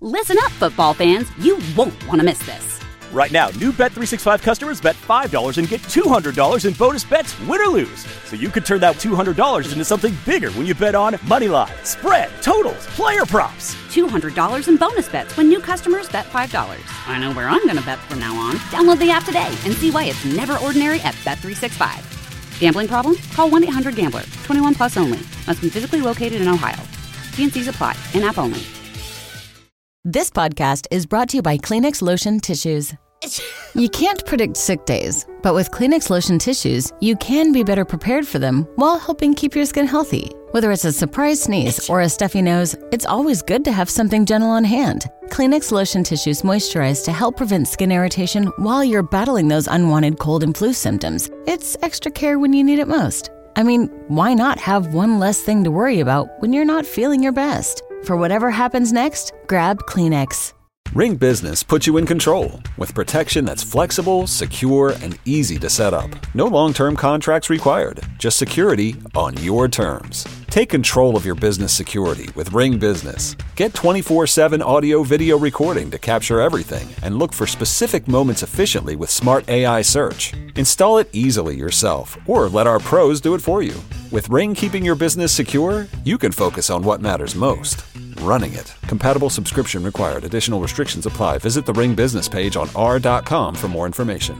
Listen up, football fans. You won't want to miss this. Right now, new Bet365 customers bet $5 and get $200 in bonus bets, win or lose. So you could turn that $200 into something bigger when you bet on money line, spread, totals, player props. $200 in bonus bets when new customers bet $5. I know where I'm going to bet from now on. Download the app today and see why it's never ordinary at Bet365. Gambling problem? Call 1-800-GAMBLER. 21 plus only. Must be physically located in Ohio. T&Cs apply. In-app only. This podcast is brought to you by Kleenex Lotion Tissues. You can't predict sick days, but with Kleenex Lotion Tissues, you can be better prepared for them while helping keep your skin healthy. Whether it's a surprise sneeze or a stuffy nose, it's always good to have something gentle on hand. Kleenex Lotion Tissues moisturize to help prevent skin irritation while you're battling those unwanted cold and flu symptoms. It's extra care when you need it most. I mean, why not have one less thing to worry about when you're not feeling your best? For whatever happens next, grab Kleenex. Ring Business puts you in control with protection that's flexible, secure, and easy to set up. No long-term contracts required, just security on your terms. Take control of your business security with Ring Business. Get 24/7 audio-video recording to capture everything and look for specific moments efficiently with smart AI search. Install it easily yourself or let our pros do it for you. With Ring keeping your business secure, you can focus on what matters most. Running it. Compatible subscription required. Additional restrictions apply. Visit the Ring business page on r.com for more information.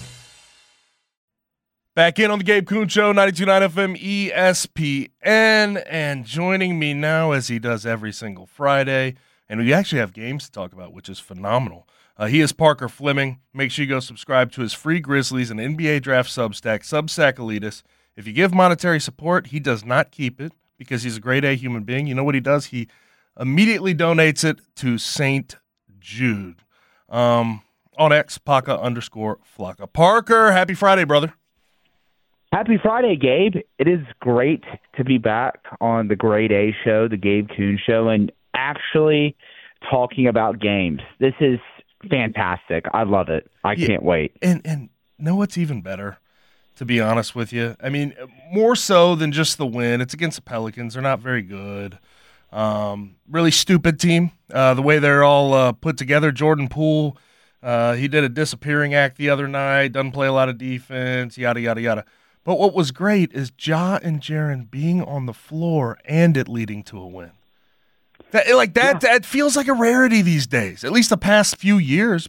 Back in on the Gabe Kuhn Show, 92.9 FM ESPN, and joining me now as he does every single Friday, and we actually have games to talk about, which is phenomenal. He is Parker Fleming. Make sure you go subscribe to his free Grizzlies and NBA Draft Substack, Substack Elitis. If you give monetary support, he does not keep it because he's a grade A human being. You know what he does? He immediately donates it to St. Jude. On X, Paca_Flocka. Parker, happy Friday, brother. Happy Friday, Gabe. It is great to be back on the Grade A show, the Gabe Kuhn Show, and actually talking about games. This is fantastic. I love it. I can't wait. And know what's even better, to be honest with you? I mean, more so than just the win. It's against the Pelicans. They're not very good. Really stupid team. The way they're all put together. Jordan Poole, he did a disappearing act the other night. Doesn't play a lot of defense, yada, yada, yada. But what was great is Ja and Jaren being on the floor and it leading to a win. That feels like a rarity these days, at least the past 2 years.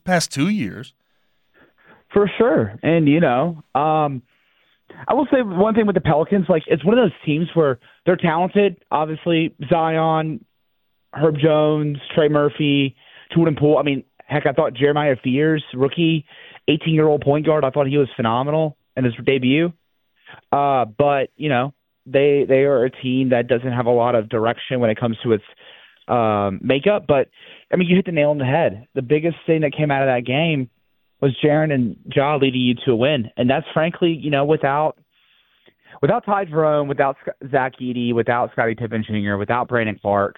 For sure. And, I will say one thing with the Pelicans, it's one of those teams where they're talented. Obviously, Zion, Herb Jones, Trey Murphy, Jordan Poole. I mean, heck, I thought Jeremiah Fears, rookie, 18-year-old point guard, I thought he was phenomenal in his debut. But, they are a team that doesn't have a lot of direction when it comes to its makeup. But, I mean, you hit the nail on the head. The biggest thing that came out of that game was Jaren and Ja leading you to a win. And that's frankly, without Ty Jerome, without Zach Edey, without Scottie Pippen Jr., without Brandon Clark,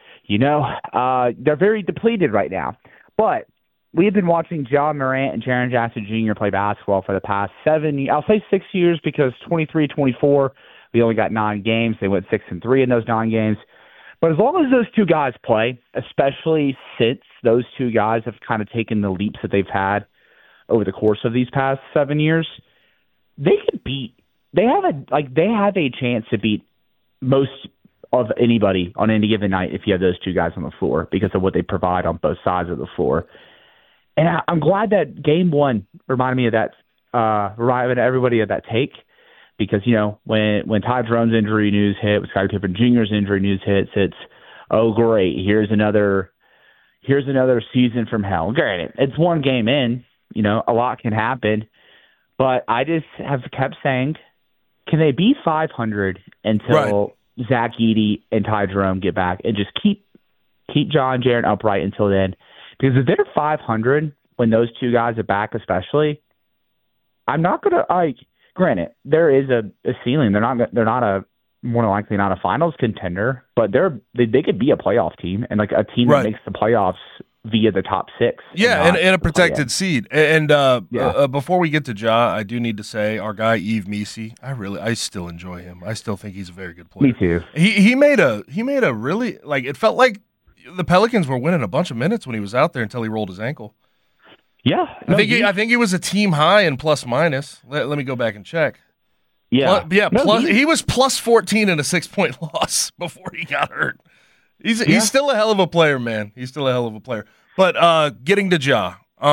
they're very depleted right now. But we have been watching Ja Morant and Jaren Jackson Jr. play basketball for the past 6 years because 23-24, we only got 9 games. They went 6-3 in those 9 games. But as long as those two guys play, especially since those two guys have kind of taken the leaps that they've had over the course of these past 7 years, they have a chance to beat most of anybody on any given night if you have those two guys on the floor because of what they provide on both sides of the floor. And I'm glad that game one reminded me of that, reminded everybody of that take because, when Ty Jerome's injury news hit, when Scottie Pippen Jr.'s injury news hits, it's, oh, great, here's another season from hell. Granted, it's one game in. A lot can happen. But I just have kept saying, can they be 500 until Zach Edey and Ty Jerome get back and just keep John Jaren upright until then? Because if they're 500 when those two guys are back especially, I'm not going to granted, there is a ceiling. They're not more than likely not a finals contender, but they could be a playoff team and a team that makes the playoffs via the top 6. Yeah, and a protected seed. And before we get to Ja, I do need to say our guy Yves Missi, I still enjoy him. I still think he's a very good player. Me too. He made a really it felt like the Pelicans were winning a bunch of minutes when he was out there until he rolled his ankle. Yeah. I think he was a team high in plus minus. Let me go back and check. Yeah. He was plus 14 in a 6-point loss before he got hurt. He's still a hell of a player, man. He's still a hell of a player. But getting to Ja.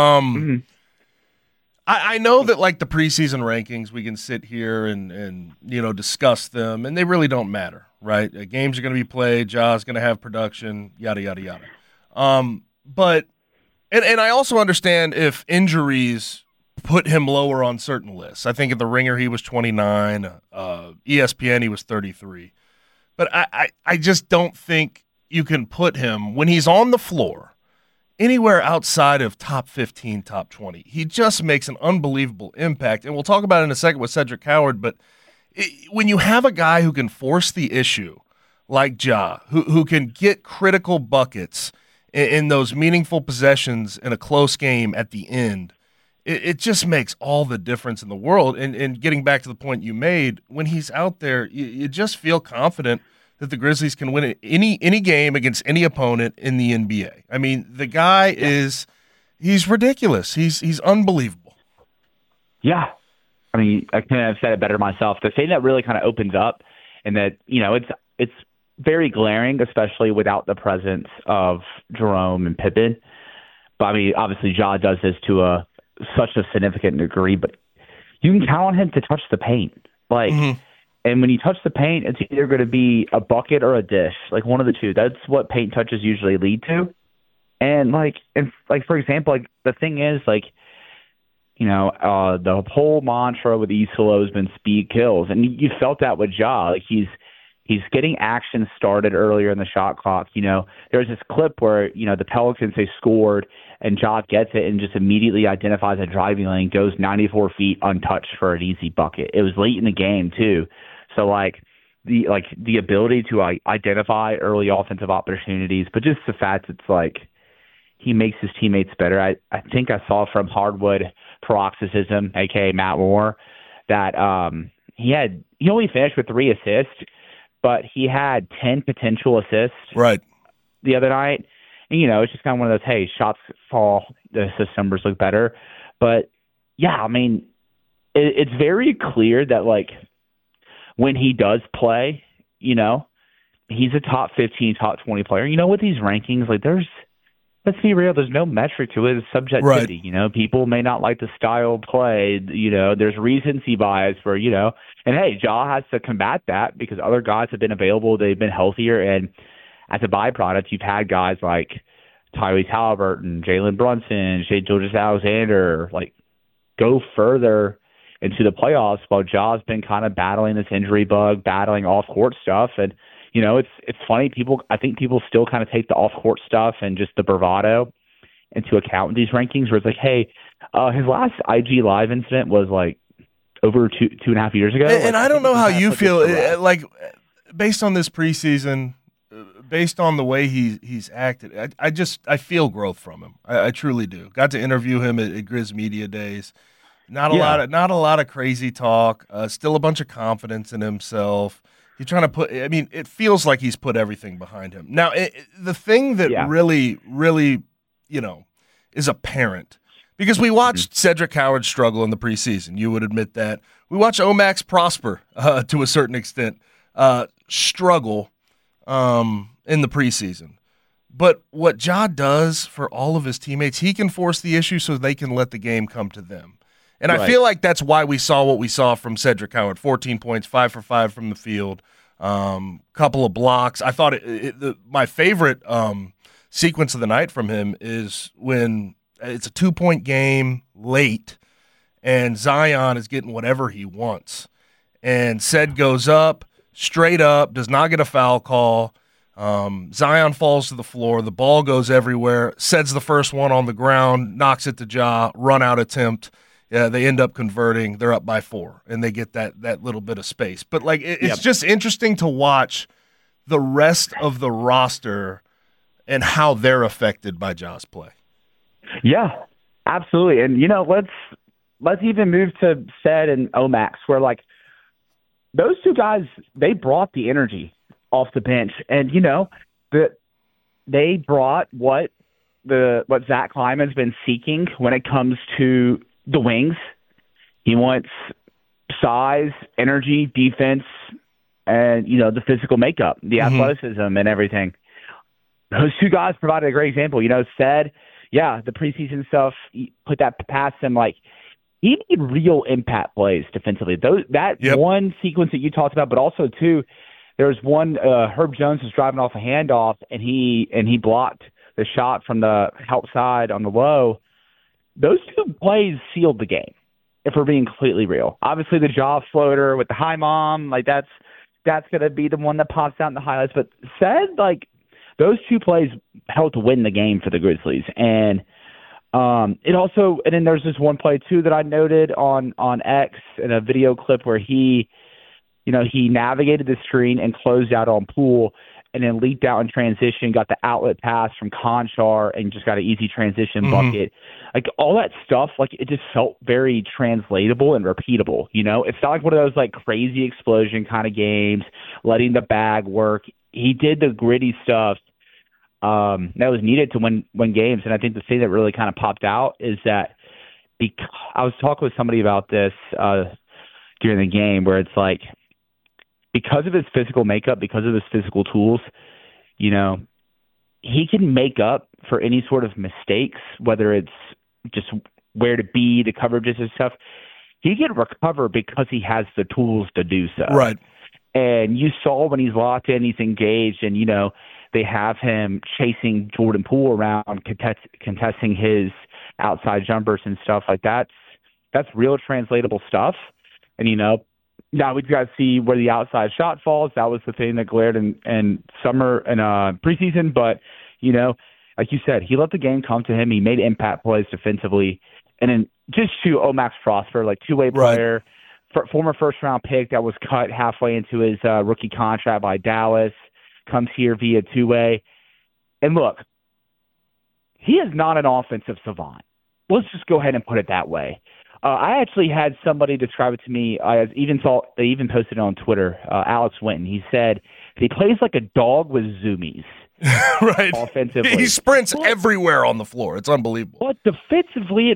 I know that like the preseason rankings, we can sit here and discuss them, and they really don't matter, right? Games are going to be played, Ja's going to have production, yada yada yada. But I also understand if injuries put him lower on certain lists. I think at the Ringer he was 29, ESPN he was 33. But I just don't think you can put him when he's on the floor anywhere outside of top 15, top 20. He just makes an unbelievable impact. And we'll talk about it in a second with Cedric Howard, but when you have a guy who can force the issue like Ja, who can get critical buckets in those meaningful possessions in a close game at the end, it just makes all the difference in the world. And getting back to the point you made, when he's out there, you just feel confident that the Grizzlies can win any game against any opponent in the NBA. I mean, the guy he's ridiculous. He's unbelievable. Yeah. I mean, I couldn't have said it better myself. The thing that really kind of opens up, and that, it's very glaring, especially without the presence of Jerome and Pippen. But I mean, obviously Ja does this to such a significant degree, but you can count on him to touch the paint. And when you touch the paint, it's either going to be a bucket or a dish, like one of the two. That's what paint touches usually lead to. And for example, the thing is, the whole mantra with Isola has been speed kills, and you felt that with Ja. He's getting action started earlier in the shot clock. There's this clip where the Pelicans, they scored, and Ja gets it and just immediately identifies a driving lane, goes 94 feet untouched for an easy bucket. It was late in the game too. So the ability to identify early offensive opportunities, but just the fact it's he makes his teammates better. I think I saw from Hardwood Paroxysm, aka Matt Moore, that he only finished with 3 assists, but he had 10 potential assists the other night. And it's just kind of one of those, hey, shots fall, the assist numbers look better. But yeah, I mean, it's very clear that when he does play, he's a top 15, top 20 player. With these rankings, let's be real, there's no metric to it. It's subjectivity. Right. People may not like the style of play. There's recency bias for, and hey, Ja has to combat that because other guys have been available. They've been healthier. And as a byproduct, you've had guys like Tyrese Halliburton, Jalen Brunson, Shai Gilgeous-Alexander, go further into the playoffs while Ja's been kind of battling this injury bug, battling off-court stuff. And, it's funny. I think people still kind of take the off-court stuff and just the bravado into account in these rankings where it's hey, his last IG Live incident was over two and a half years ago. And I don't know how you feel, based on this preseason, based on the way he's acted, I feel growth from him. I truly do. Got to interview him at Grizz Media Days. Not a lot of crazy talk. Still a bunch of confidence in himself. He's trying to put. I mean, it feels like he's put everything behind him. Now, the thing that really, really, is apparent because we watched Cedric Howard struggle in the preseason. You would admit that. We watched Omax Prosper to a certain extent struggle in the preseason. But what Ja does for all of his teammates, he can force the issue so they can let the game come to them. And I feel like that's why we saw what we saw from Cedric Howard. 14 points, 5 for 5 from the field, couple of blocks. I thought my favorite sequence of the night from him is when it's a 2-point game late and Zion is getting whatever he wants. And Ced goes up, straight up, does not get a foul call. Zion falls to the floor. The ball goes everywhere. Ced's the first one on the ground, knocks it to Ja, run out attempt. Yeah, they end up converting. They're up by 4, and they get that little bit of space. But it's just interesting to watch the rest of the roster and how they're affected by Ja's play. Yeah, absolutely. And let's even move to Ced and Omax, where those two guys, they brought the energy off the bench, and they brought what Zach Kleiman's been seeking when it comes to the wings. He wants size, energy, defense, and the physical makeup, the athleticism, and everything. Those two guys provided a great example. Said, the preseason stuff, put that past him. Like, he made real impact plays defensively. One sequence that you talked about, but also too, there was one. Herb Jones was driving off a handoff, and he blocked the shot from the help side on the low. Those two plays sealed the game, if we're being completely real. Obviously, the jaw floater with the high mom, like that's going to be the one that pops out in the highlights. But said, like, those two plays helped win the game for the Grizzlies. And and then there's this one play too that I noted on X in a video clip where he navigated the screen and closed out on Poole, and then leaked out in transition, got the outlet pass from Conchar, and just got an easy transition bucket. Like, all that stuff, like, it just felt very translatable and repeatable. It's not like one of those like crazy explosion kind of games, letting the bag work. He did the gritty stuff that was needed to win games. And I think the thing that really kind of popped out is that I was talking with somebody about this during the game, where it's like, because of his physical makeup, because of his physical tools, he can make up for any sort of mistakes, whether it's just where to be, the coverages and stuff. He can recover because he has the tools to do so. Right. And you saw when he's locked in, he's engaged, and, they have him chasing Jordan Poole around, contesting his outside jumpers and stuff like that. That's real translatable stuff. And, now we've got to see where the outside shot falls. That was the thing that glared in summer and preseason. But, like you said, he let the game come to him. He made impact plays defensively. And then just to Omax Prosper, like two-way player, former first-round pick that was cut halfway into his rookie contract by Dallas, comes here via two-way. And look, he is not an offensive savant. Let's just go ahead and put it that way. I actually had somebody describe it to me. They even posted it on Twitter. Alex Winton. He said he plays like a dog with zoomies. Right. Offensively, he sprints everywhere on the floor. It's unbelievable. But defensively,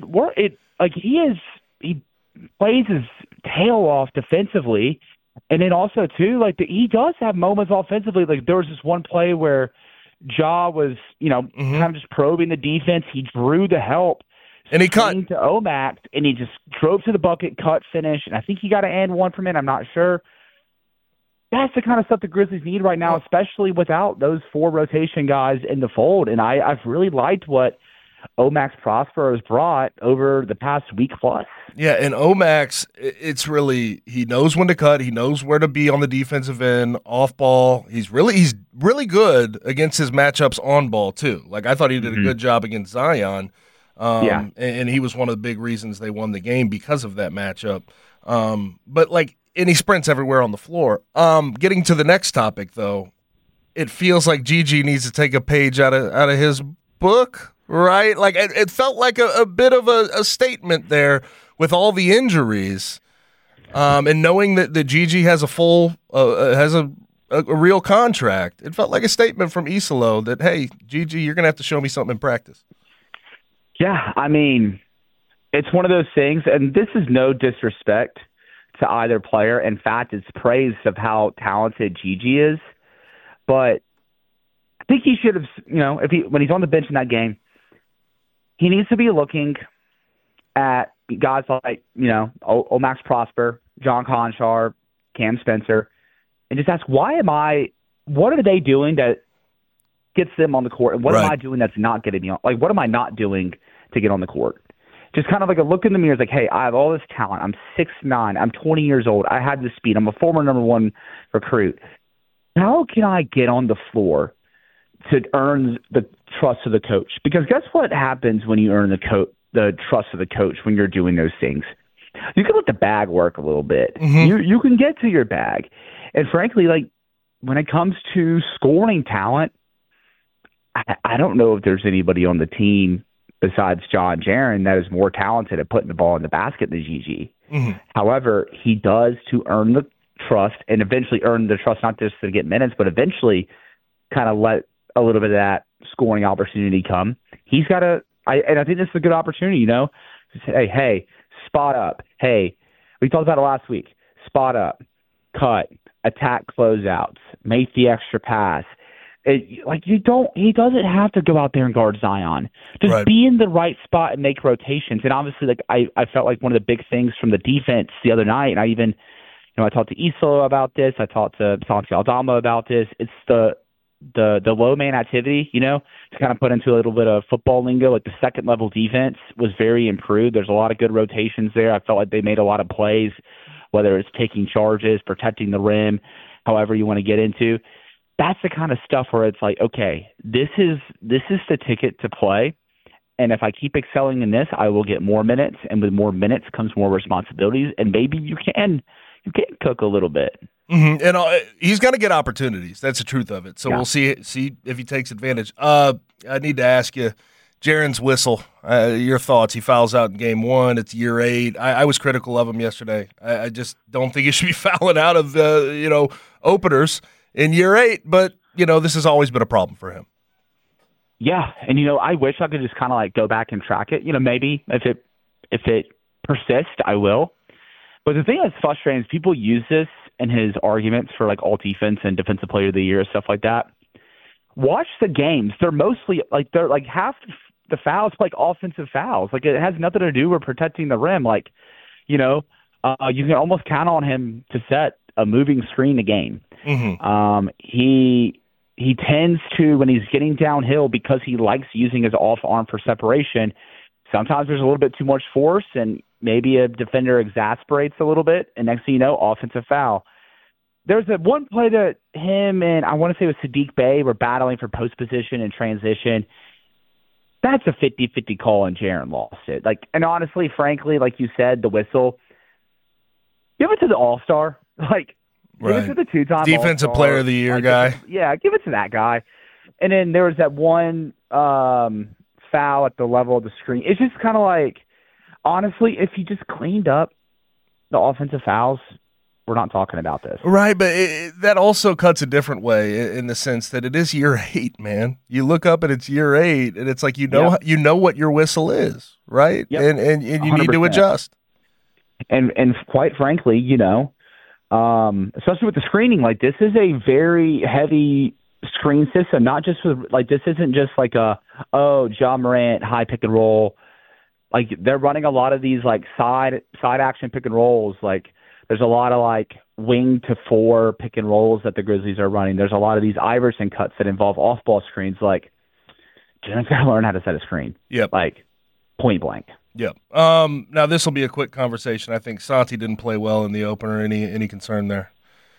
he plays his tail off defensively, and then also too, he does have moments offensively. Like, there was this one play where Ja was, kind of just probing the defense. He drew the help. And he cut to Omax, and he just drove to the bucket, cut, finish, and I think he got an and one from it. I'm not sure. That's the kind of stuff the Grizzlies need right now, especially without those four rotation guys in the fold. And I've really liked what Omax Prosper has brought over the past week plus. Yeah, and Omax, it's really, he knows when to cut. He knows where to be on the defensive end, off ball. He's really good against his matchups on ball too. Like, I thought he did a good job against Zion. And he was one of the big reasons they won the game because of that matchup. And he sprints everywhere on the floor. Getting to the next topic, though, it feels like Gigi needs to take a page out of his book, right? Like, it felt like a bit of a statement there with all the injuries, and knowing that Gigi has a real contract. It felt like a statement from Isalo that, hey, Gigi, you're going to have to show me something in practice. Yeah, I mean, it's one of those things, and this is no disrespect to either player. In fact, it's praise of how talented Gigi is. But I think he should have, when he's on the bench in that game, he needs to be looking at guys like, Omax Prosper, John Conchar, Cam Spencer, and just ask, what are they doing that gets them on the court, and what am I doing that's not getting me on? Like, what am I not doing to get on the court? Just kind of like a look in the mirror, like, hey, I have all this talent. I'm 6'9". I'm 20 years old. I have the speed. I'm a former number one recruit. How can I get on the floor to earn the trust of the coach? Because guess what happens when you earn the trust of the coach when you're doing those things? You can let the bag work a little bit. Mm-hmm. You can get to your bag. And frankly, like, when it comes to scoring talent, I don't know if there's anybody on the team besides John Jaren that is more talented at putting the ball in the basket than Gigi. Mm-hmm. However, he does to earn the trust and eventually earn the trust, not just to get minutes, but eventually kind of let a little bit of that scoring opportunity come, he's got to. And I think this is a good opportunity. To say, hey, spot up. Hey, we talked about it last week. Spot up, cut, attack closeouts, make the extra pass. He doesn't have to go out there and guard Zion. Just be in the right spot and make rotations. And obviously, I felt like one of the big things from the defense the other night, and I even, I talked to Isla about this. I talked to Santi Aldama about this. It's the low man activity, to kind of put into a little bit of football lingo. Like the second level defense was very improved. There's a lot of good rotations there. I felt like they made a lot of plays, whether it's taking charges, protecting the rim, however you want to get into. That's the kind of stuff where it's like, okay, this is the ticket to play. And if I keep excelling in this, I will get more minutes. And with more minutes comes more responsibilities. And maybe you can cook a little bit. Mm-hmm. And he's going to get opportunities. That's the truth of it. So we'll see if he takes advantage. I need to ask you, Jaren's whistle, your thoughts. He fouls out in game 1. It's year 8. I was critical of him yesterday. I just don't think he should be fouling out of, openers in year 8. But, this has always been a problem for him. Yeah. And, I wish I could just kind of go back and track it. Maybe if it persists, I will. But the thing that's frustrating is people use this in his arguments for all defense and defensive player of the year, stuff like that. Watch the games. They're mostly they're half the fouls offensive fouls. It has nothing to do with protecting the rim. You can almost count on him to set a moving screen a game. Mm-hmm. He tends to, when he's getting downhill, because he likes using his off arm for separation, sometimes there's a little bit too much force and maybe a defender exasperates a little bit, and next thing you know, offensive foul. There's one play that him and I want to say it was Sadiq Bey were battling for post position and transition. That's a 50-50 call, and Jaren lost it. And honestly, frankly, like you said, the whistle, give it to the All-Star. Give it to the 2-time Defensive All-Star. Player of the Year guy. Give it to that guy. And then there was that one foul at the level of the screen. It's just kind of honestly, if you just cleaned up the offensive fouls, we're not talking about this. Right, but that also cuts a different way in the sense that it is year 8, man. You look up and it's year 8, and it's you know what your whistle is, right? Yep. And you 100%. Need to adjust. And quite frankly, especially with the screening, this is a very heavy screen system. Not just for this isn't just Ja Morant high pick and roll. They're running a lot of these side action pick and rolls. There's a lot of wing to 4 pick and rolls that the Grizzlies are running. There's a lot of these Iverson cuts that involve off ball screens. Jaren's got to learn how to set a screen. Yep. Point blank. Yep. Now this will be a quick conversation. I think Santi didn't play well in the opener. Any concern there?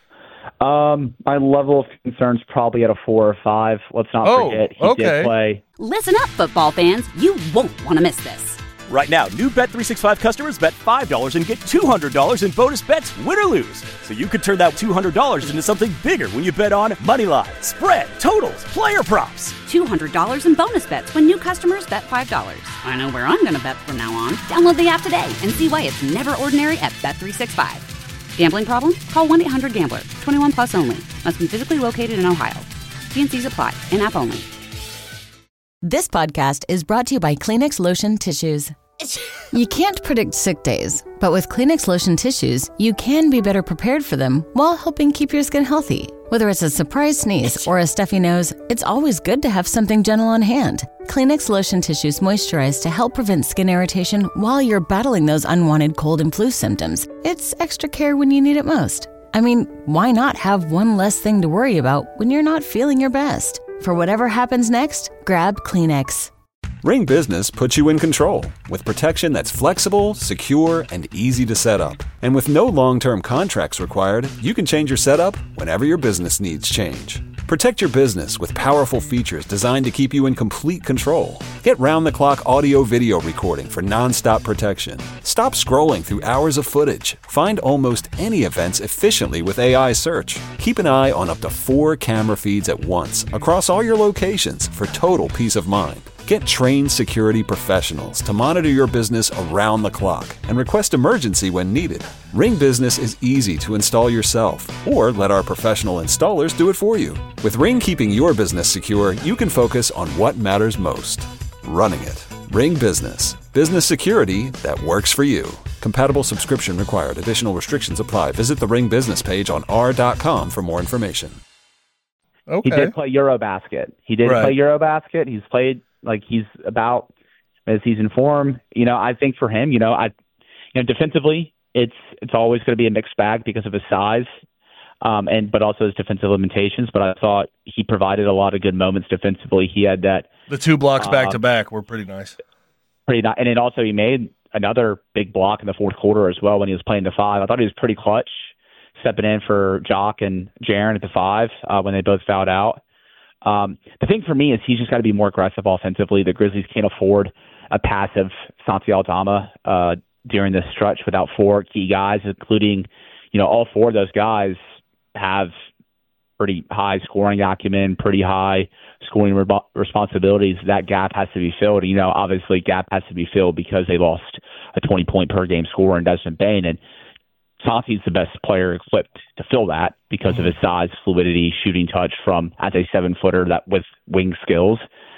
My level of concern is probably at a 4 or 5. Let's not forget he did play. Listen up, football fans. You won't want to miss this. Right now, new Bet365 customers bet $5 and get $200 in bonus bets, win or lose. So you could turn that $200 into something bigger when you bet on money line, spread, totals, player props. $200 in bonus bets when new customers bet $5. I know where I'm going to bet from now on. Download the app today and see why it's never ordinary at Bet365. Gambling problem? Call 1-800-GAMBLER. 21 plus only. Must be physically located in Ohio. T&Cs apply. In-app only. This podcast is brought to you by Kleenex Lotion Tissues. You can't predict sick days, but with Kleenex Lotion Tissues, you can be better prepared for them while helping keep your skin healthy. Whether it's a surprise sneeze or a stuffy nose, it's always good to have something gentle on hand. Kleenex Lotion Tissues moisturize to help prevent skin irritation while you're battling those unwanted cold and flu symptoms. It's extra care when you need it most. I mean, why not have one less thing to worry about when you're not feeling your best? For whatever happens next, grab Kleenex. Ring Business puts you in control with protection that's flexible, secure, and easy to set up. And with no long-term contracts required, you can change your setup whenever your business needs change. Protect your business with powerful features designed to keep you in complete control. Get round-the-clock audio-video recording for non-stop protection. Stop scrolling through hours of footage. Find almost any events efficiently with AI search. Keep an eye on up to 4 camera feeds at once across all your locations for total peace of mind. Get trained security professionals to monitor your business around the clock and request emergency when needed. Ring Business is easy to install yourself, or let our professional installers do it for you. With Ring keeping your business secure, you can focus on what matters most: running it. Ring Business. Business security that works for you. Compatible subscription required. Additional restrictions apply. Visit the Ring Business page on r.com for more information. Okay. He did play Eurobasket. He's played he's about as he's in form. I think for him, defensively, it's always going to be a mixed bag because of his size, but also his defensive limitations. But I thought he provided a lot of good moments defensively. He had the 2 blocks back to back were pretty nice. And then also he made another big block in the fourth quarter as well when he was playing the 5. I thought he was pretty clutch, stepping in for Jock and Jaren at the 5 when they both fouled out. The thing for me is he's just got to be more aggressive offensively. The Grizzlies can't afford a passive Santi Aldama during this stretch without 4 key guys, including, all 4 of those guys have pretty high scoring acumen, pretty high scoring responsibilities. That gap has to be filled. Obviously gap has to be filled because they lost a 20-point per game scorer in Desmond Bane, and Santi's the best player equipped to fill that because of his size, fluidity, shooting touch as a 7-footer that with wing skills.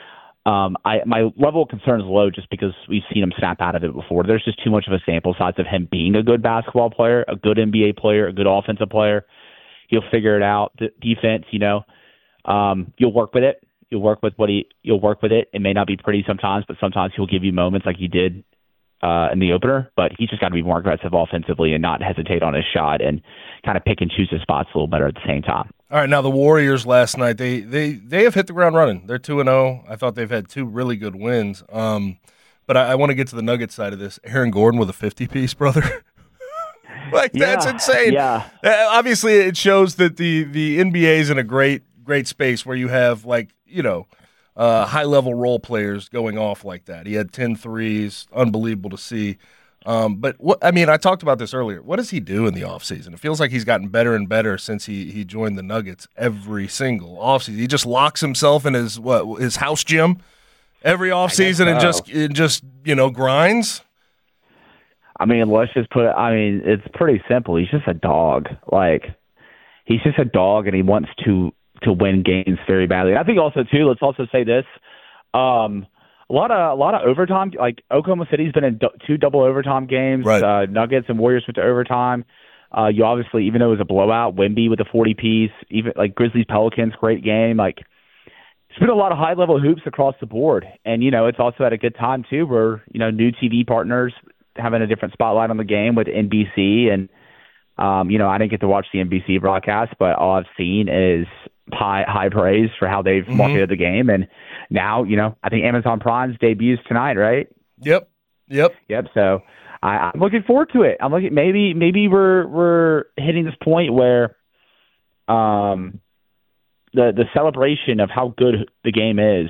My level of concern is low just because we've seen him snap out of it before. There's just too much of a sample size of him being a good basketball player, a good NBA player, a good offensive player. He'll figure it out. The defense, you'll work with it. You'll work with it. It may not be pretty sometimes, but sometimes he'll give you moments like he did in the opener. But he's just got to be more aggressive offensively and not hesitate on his shot and kind of pick and choose his spots a little better at the same time. All right, now the Warriors last night, they have hit the ground running. They're 2-0. I thought they've had 2 really good wins. But I want to get to the Nuggets side of this. Aaron Gordon with a 50-piece, brother. That's insane. Yeah. Obviously, it shows that the NBA is in a great space where you have high-level role players going off like that. He had 10 threes, unbelievable to see. But I talked about this earlier. What does he do in the offseason? It feels like he's gotten better and better since he joined the Nuggets every single offseason. He just locks himself in his house gym every offseason and just grinds. Let's just it's pretty simple. He's just a dog. He's just a dog, and he wants to win games very badly. And I think also too, let's also say this. A lot of overtime. Oklahoma City's been in 2 double overtime games. Right. Nuggets and Warriors went to overtime. You obviously, even though it was a blowout, Wemby with a 40-piece. Even Grizzlies Pelicans, great game. It's been a lot of high-level hoops across the board, and it's also at a good time too, where new TV partners having a different spotlight on the game with NBC, and I didn't get to watch the NBC broadcast, but all I've seen is high praise for how they've marketed the game. And now, I think Amazon Prime's debuts tonight, right? Yep. So I'm looking forward to it. I'm looking. Maybe we're hitting this point where the celebration of how good the game is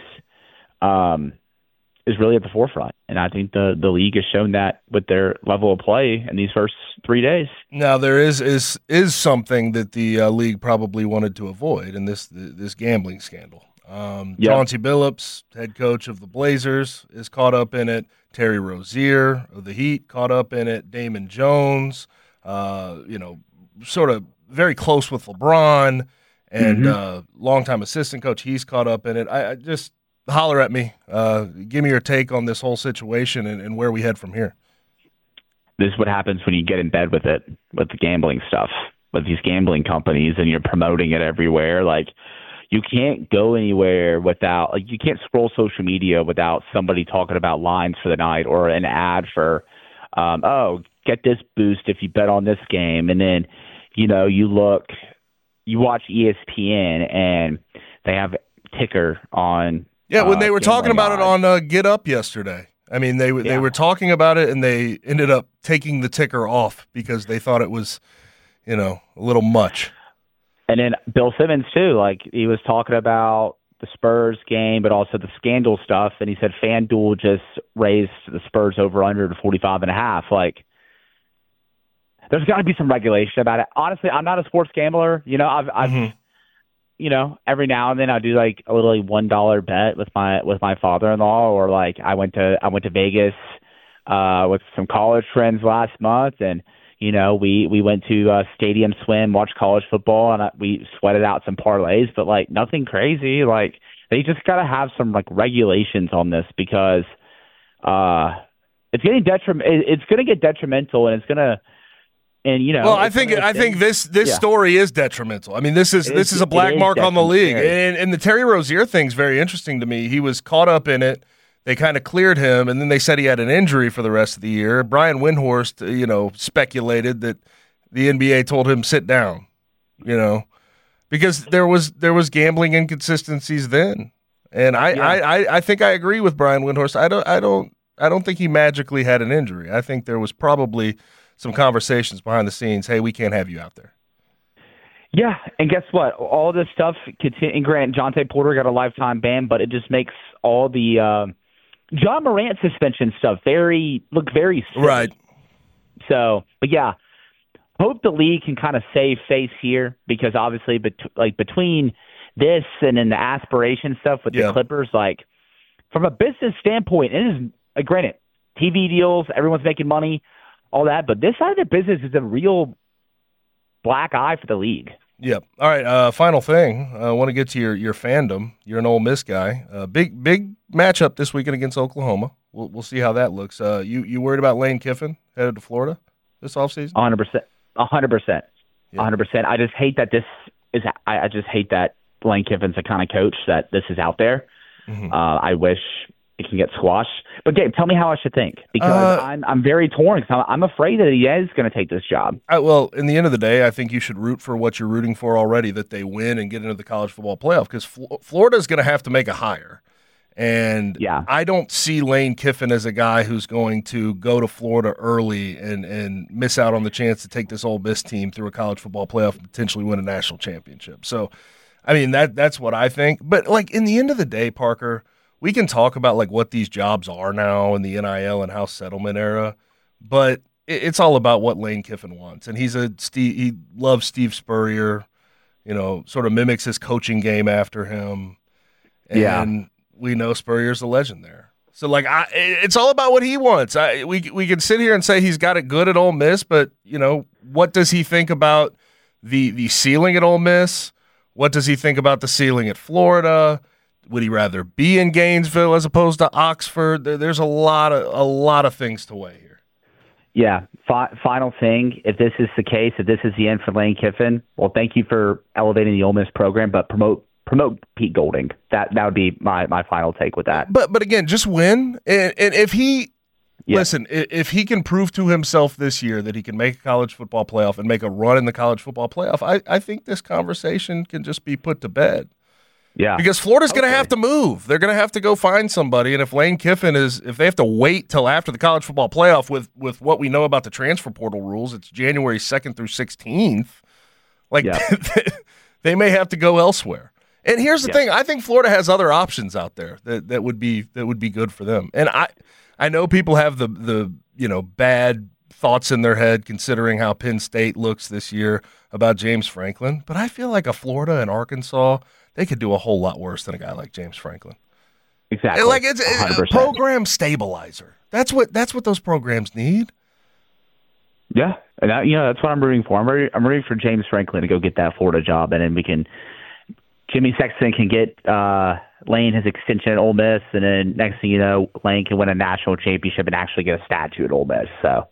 really at the forefront. And I think the league has shown that with their level of play in these first 3 days. Now, there is something that the league probably wanted to avoid in this gambling scandal. Chauncey Billups, head coach of the Blazers, is caught up in it. Terry Rozier of the Heat caught up in it. Damon Jones, sort of very close with LeBron, and longtime assistant coach, he's caught up in it. I just holler at me. Give me your take on this whole situation and where we head from here. This is what happens when you get in bed with it, with the gambling stuff, with these gambling companies, and you're promoting it everywhere. You can't go anywhere without, you can't scroll social media without somebody talking about lines for the night or an ad for, get this boost if you bet on this game. And then, you watch ESPN and they have ticker on. Yeah, when they were talking about it on Get Up yesterday. They were talking about it, and they ended up taking the ticker off because they thought it was, a little much. And then Bill Simmons, too, he was talking about the Spurs game, but also the scandal stuff, and he said FanDuel just raised the Spurs over-under to 45.5. There's got to be some regulation about it. Honestly, I'm not a sports gambler. I've every now and then I'll do like a little like $1 bet with my father-in-law, or like I went to Vegas with some college friends last month, and we went to Stadium Swim, watched college football, and we sweated out some parlays, but like nothing crazy. Like they just got to have some like regulations on this, because it's getting it's going to get detrimental, and it's going to. And well, I think this story is detrimental. I mean, this is a black mark on the league, and the Terry Rozier thing's very interesting to me. He was caught up in it. They kind of cleared him, and then they said he had an injury for the rest of the year. Brian Windhorst, speculated that the NBA told him sit down, because there was gambling inconsistencies then, and I think I agree with Brian Windhorst. I don't think he magically had an injury. I think there was probably some conversations behind the scenes. Hey, we can't have you out there. Yeah, and guess what? All this stuff, and Grant, Jonte Porter got a lifetime ban, but it just makes all the John Morant suspension stuff look very silly. Right. So, but yeah, hope the league can kind of save face here, because obviously, between this and then the aspiration stuff with the Clippers, like from a business standpoint, it is granted TV deals, everyone's making money, all that, but this side of the business is a real black eye for the league. Yep. All right. Final thing. I want to get to your fandom. You're an Ole Miss guy. Big matchup this weekend against Oklahoma. We'll see how that looks. You worried about Lane Kiffin headed to Florida this offseason? 100%. 100%. I just hate that I just hate that Lane Kiffin's the kind of coach that this is out there. Mm-hmm. I wish it can get squashed. But Gabe, tell me how I should think, because I'm very torn, because I'm afraid that he is going to take this job. Well, in the end of the day, I think you should root for what you're rooting for already, that they win and get into the college football playoff, because Florida's going to have to make a hire. And I don't see Lane Kiffin as a guy who's going to go to Florida early and miss out on the chance to take this Ole Miss team through a college football playoff and potentially win a national championship. So, I mean, that's what I think. But, like, in the end of the day, Parker, we can talk about like what these jobs are now in the NIL and house settlement era, but it's all about what Lane Kiffin wants. And he loves Steve Spurrier, sort of mimics his coaching game after him. And we know Spurrier's a legend there. So like it's all about what he wants. We can sit here and say he's got it good at Ole Miss, but what does he think about the ceiling at Ole Miss? What does he think about the ceiling at Florida? Would he rather be in Gainesville as opposed to Oxford? There's a lot of things to weigh here. Yeah. Final thing, if this is the case, if this is the end for Lane Kiffin, well, thank you for elevating the Ole Miss program, but promote Pete Golding. That would be my final take with that. But again, just win, and if he listen, if he can prove to himself this year that he can make a college football playoff and make a run in the college football playoff, I think this conversation can just be put to bed. Yeah, because Florida's going to have to move. They're going to have to go find somebody. And if Lane Kiffin if they have to wait till after the college football playoff with what we know about the transfer portal rules, it's January 2nd through 16th. Like they may have to go elsewhere. And here's the thing: I think Florida has other options out there that would be good for them. And I know people have the bad thoughts in their head considering how Penn State looks this year about James Franklin, but I feel like a Florida and Arkansas, they could do a whole lot worse than a guy like James Franklin. Exactly. Like it's a program stabilizer. That's what those programs need. Yeah, and that's what I'm rooting for. I'm rooting for James Franklin to go get that Florida job, and then Jimmy Sexton can get Lane his extension at Ole Miss, and then next thing you know, Lane can win a national championship and actually get a statue at Ole Miss. So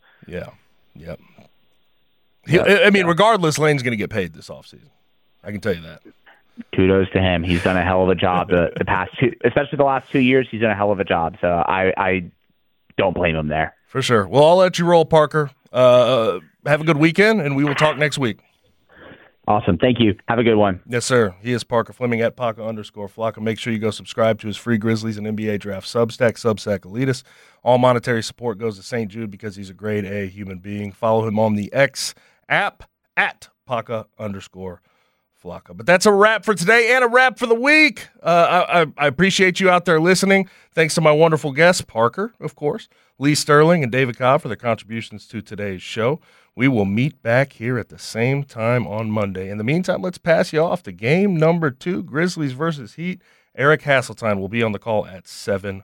regardless, Lane's going to get paid this offseason. I can tell you that. Kudos to him. He's done a hell of a job the past especially the last 2 years. He's done a hell of a job. So I don't blame him there. For sure. Well, I'll let you roll, Parker. Have a good weekend, and we will talk next week. Awesome. Thank you. Have a good one. Yes, sir. He is Parker Fleming at Paca_Flocka. Make sure you go subscribe to his free Grizzlies and NBA Draft Substack Elitist. All monetary support goes to St. Jude because he's a grade A human being. Follow him on the X app at Paca_Flocka. Flacco. But that's a wrap for today and a wrap for the week. I appreciate you out there listening. Thanks to my wonderful guests, Parker, of course, Lee Sterling, and David Cobb for their contributions to today's show. We will meet back here at the same time on Monday. In the meantime, let's pass you off to game number 2, Grizzlies versus Heat. Eric Hasseltine will be on the call at 7:00.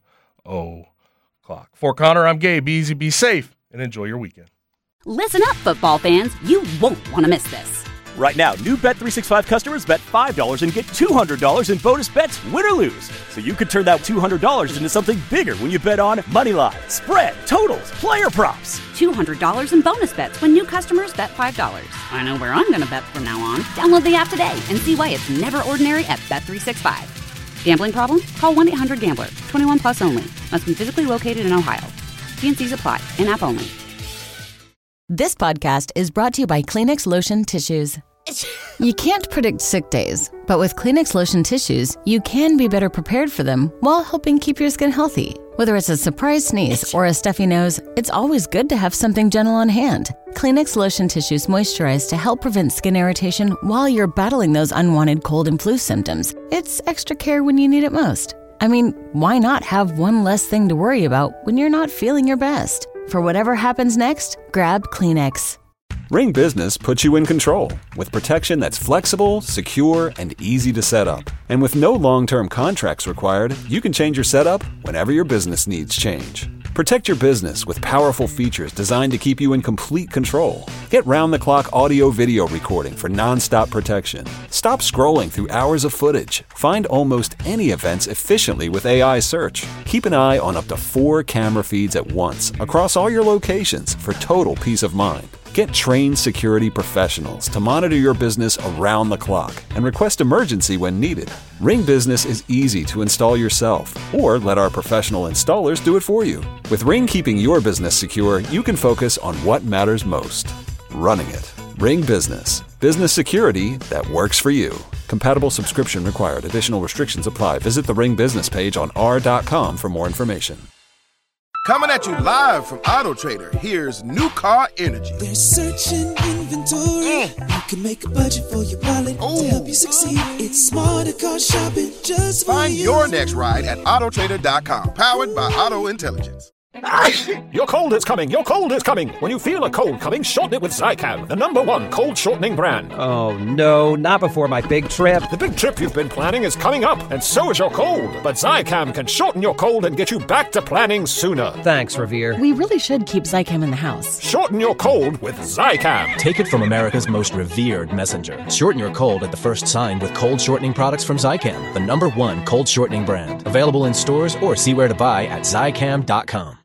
For Connor, I'm Gabe. Be easy, be safe, and enjoy your weekend. Listen up, football fans. You won't want to miss this. Right now, new Bet365 customers bet $5 and get $200 in bonus bets, win or lose. So you could turn that $200 into something bigger when you bet on moneyline, spread, totals, player props. $200 in bonus bets when new customers bet $5. I know where I'm going to bet from now on. Download the app today and see why it's never ordinary at Bet365. Gambling problem? Call 1-800-GAMBLER. 21 plus only. Must be physically located in Ohio. T&Cs apply. In-app only. This podcast is brought to you by Kleenex Lotion Tissues. You can't predict sick days, but with Kleenex Lotion Tissues, you can be better prepared for them while helping keep your skin healthy. Whether it's a surprise sneeze or a stuffy nose, it's always good to have something gentle on hand. Kleenex Lotion Tissues moisturize to help prevent skin irritation while you're battling those unwanted cold and flu symptoms. It's extra care when you need it most. I mean, why not have one less thing to worry about when you're not feeling your best? For whatever happens next, grab Kleenex. Ring Business puts you in control with protection that's flexible, secure, and easy to set up. And with no long-term contracts required, you can change your setup whenever your business needs change. Protect your business with powerful features designed to keep you in complete control. Get round-the-clock audio-video recording for non-stop protection. Stop scrolling through hours of footage. Find almost any events efficiently with AI search. Keep an eye on up to 4 camera feeds at once across all your locations for total peace of mind. Get trained security professionals to monitor your business around the clock and request emergency when needed. Ring Business is easy to install yourself, or let our professional installers do it for you. With Ring keeping your business secure, you can focus on what matters most: running it. Ring Business. Business security that works for you. Compatible subscription required. Additional restrictions apply. Visit the Ring Business page on r.com for more information. Coming at you live from Auto Trader, here's New Car Energy. There's searching inventory. You can make a budget for your wallet to help you succeed. It's smarter car shopping just for Find you. your next ride at autotrader.com, powered by Auto Intelligence. Your cold is coming. Your cold is coming. When you feel a cold coming, shorten it with Zicam, the #1 cold shortening brand. Oh, no, not before my big trip. The big trip you've been planning is coming up, and so is your cold. But Zicam can shorten your cold and get you back to planning sooner. Thanks, Revere. We really should keep Zicam in the house. Shorten your cold with Zicam. Take it from America's most revered messenger. Shorten your cold at the first sign with cold shortening products from Zicam, the #1 cold shortening brand. Available in stores or see where to buy at Zicam.com.